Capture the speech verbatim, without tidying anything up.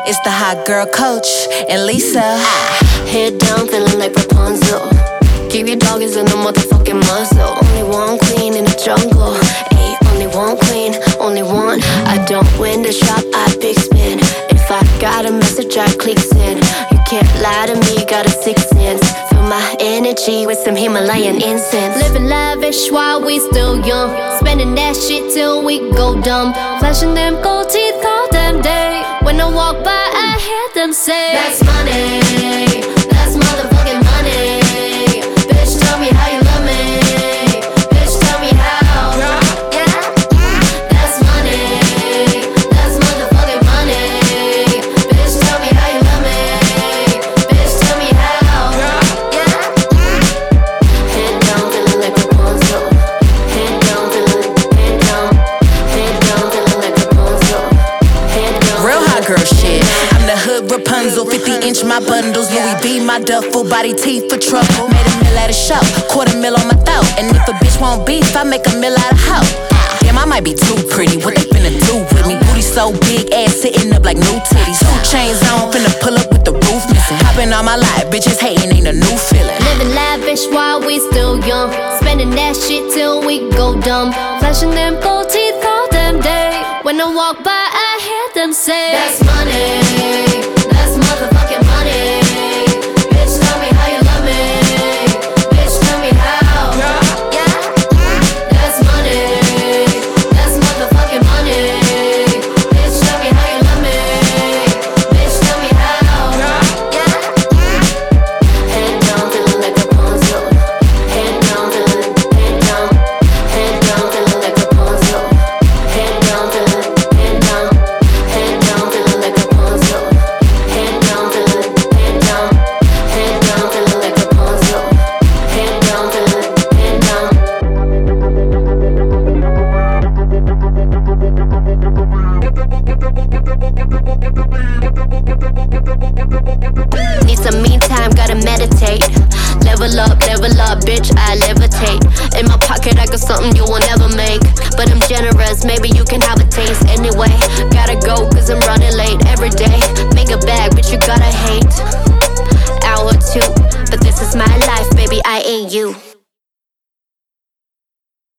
It's the hot girl coach and Lisa. Head down, feeling like Rapunzel. Keep your doggies in the motherfucking muzzle. Only one queen in the jungle. Ayy, only one queen, only one. I don't win the shop, I big spin. If I got a message, I clicks in. You can't lie to me, got a sixth sense. Feel my energy with some Himalayan incense. Living lavish while we still young. Spending that shit till we go dumb. Flashing them gold teeth all damn day. When I walk by, I hear them say, that's money, that's motherfucking money. Bitch, tell me how you love me. Bitch, tell me how. Yeah, that's money, that's motherfucking money. Bitch, tell me how you love me. Bitch, tell me how. Yeah, head down, feeling like Rapunzel. Head down, feeling, head down, head down, feeling like Rapunzel. Head down. Real hot girl shit. I'm the hood Rapunzel, fifty inch my bundles. Louis V my duffel, body teeth for trouble. Made a meal at a show, quarter mil on my throat. And if a bitch want beef, I make a meal out of hoe. Damn, I might be too pretty. What they finna do with me? Booty so big, ass sitting up like new titties. Two chains on, finna pull up with the roof missing. Hopping all my life, bitches hating ain't a new feeling. Living lavish while we still young. Spending that shit till we go dumb. Flashing them gold teeth all damn day. When I walk by, I hear them say, that's money, that's motherfucking money. Bitch, tell me how you love me. Bitch, tell me how. Yeah, that's money, that's motherfucking money. Bitch, tell me how you love me. Bitch, tell me how. Yeah, head down, feeling like Rapunzel. Head down, feeling, head down, head down, feeling like Rapunzel. Head down, feeling, head down, head down, feeling like Rapunzel. Head down, feeling, head down, head down, feeling like Rapunzel. Head down, feeling, head down. Need some me time, gotta meditate. Level up, level up, bitch, I levitate. In my pocket, I got something you will never make. But I'm generous, maybe you can have a taste anyway.